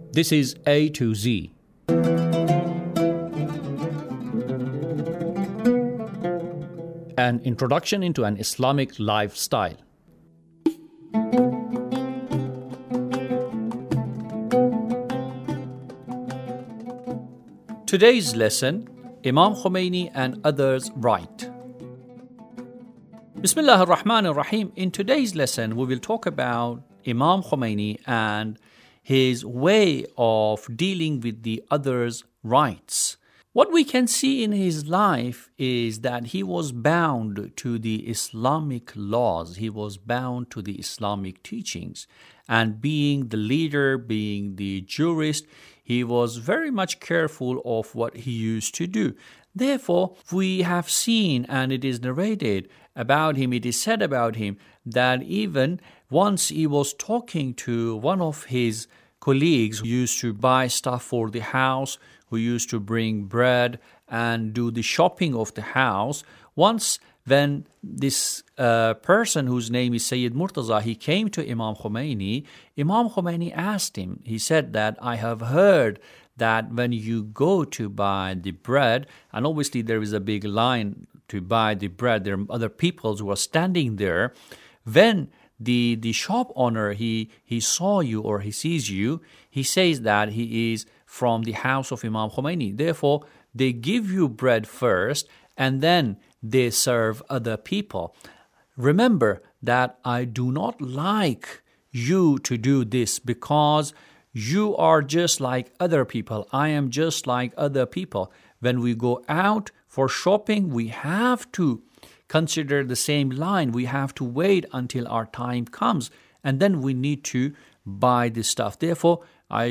This is A to Z. An introduction into an Islamic lifestyle. Today's lesson, Imam Khomeini and others write. Bismillah ar-Rahman ar-Rahim. In today's lesson, we will talk about Imam Khomeini and his way of dealing with the others' rights. What we can see in his life is that he was bound to the Islamic laws. He was bound to the Islamic teachings. And being the leader, being the jurist, he was very much careful of what he used to do. Therefore, we have seen, and it is narrated about him, it is said about him, that even once he was talking to one of his colleagues who used to buy stuff for the house, who used to bring bread and do the shopping of the house. Once when this person whose name is Sayyid Murtaza, he came to Imam Khomeini asked him, he said that I have heard that when you go to buy the bread, and obviously there is a big line to buy the bread, there are other people who are standing there, when the shop owner, he saw you or he sees you, he says that he is from the house of Imam Khomeini. Therefore, they give you bread first and then they serve other people. Remember that I do not like you to do this because you are just like other people. I am just like other people. When we go out for shopping, we have to consider the same line. We have to wait until our time comes, and then we need to buy this stuff. Therefore,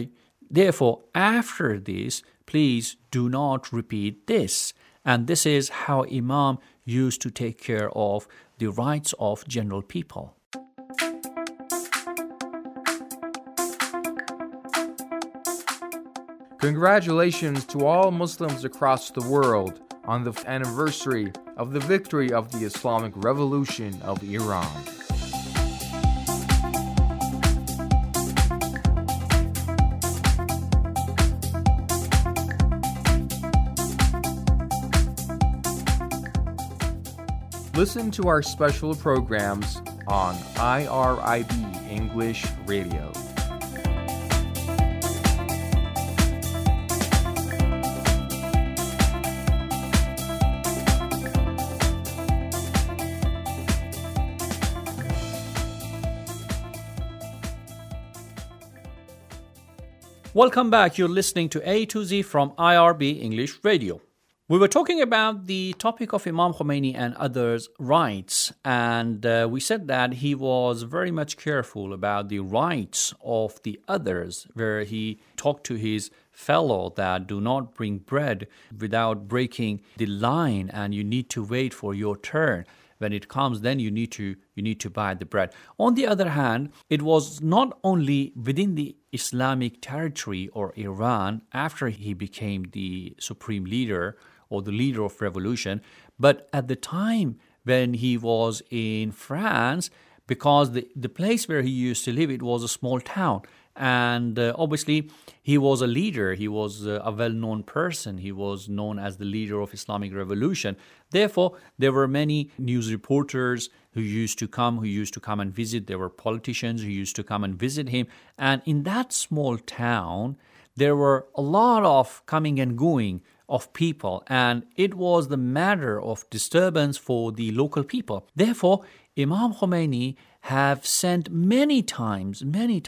after this, please do not repeat this. And this is how Imam used to take care of the rights of general people. Congratulations to all Muslims across the world on the anniversary of the victory of the Islamic Revolution of Iran. Listen to our special programs on IRIB English Radio. Welcome back. You're listening to A to Z from IRB English Radio. We were talking about the topic of Imam Khomeini and others' rights, and we said that he was very much careful about the rights of the others, where he talked to his fellow that do not bring bread without breaking the line, and you need to wait for your turn. When it comes, then you need to buy the bread. On the other hand, it was not only within the Islamic territory or Iran after he became the supreme leader or the leader of revolution, but at the time when he was in France, because the place where he used to live, it was a small town. And obviously, he was a leader. He was a well-known person. He was known as the leader of Islamic revolution. Therefore, there were many news reporters who used to come and visit. There were politicians who used to come and visit him. And in that small town, there were a lot of coming and going of people. And it was the matter of disturbance for the local people. Therefore, Imam Khomeini have sent many times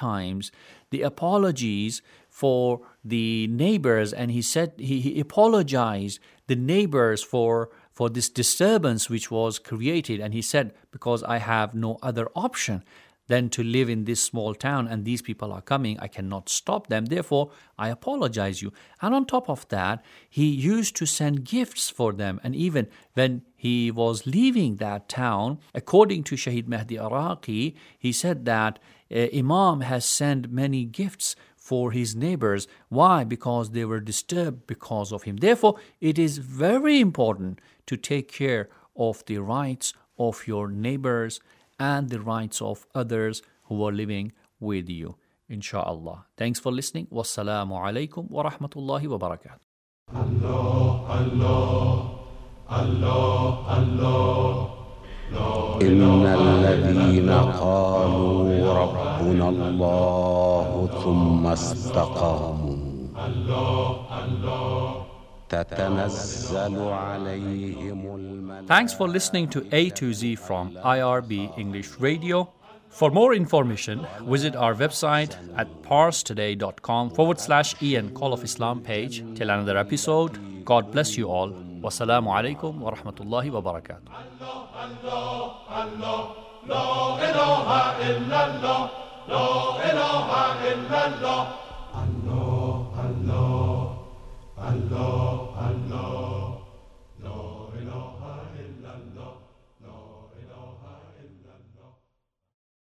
the apologies for the neighbors, and he said he apologized the neighbors for this disturbance which was created, and he said, because I have no other option than to live in this small town and these people are coming, I cannot stop them, therefore I apologize you. And on top of that, he used to send gifts for them, and even when he was leaving that town, according to Shahid Mahdi Araqi, he said that Imam has sent many gifts for his neighbors. Why? Because they were disturbed because of him. Therefore, it is very important to take care of the rights of your neighbors and the rights of others who are living with you. Insha'Allah. Thanks for listening. Wassalamu alaikum wa rahmatullahi wa barakatuh. إن الذين قالوا ربنا الله ثم استقاموا تتنزل عليهم الملائكة. Thanks for listening to A to Z from IRB English Radio. For more information, visit our website at parstoday.com/Ian Call of Islam page. Till another episode, God bless you all. Wassalamu alaikum wa rahmatullahi wa barakatuh. Allah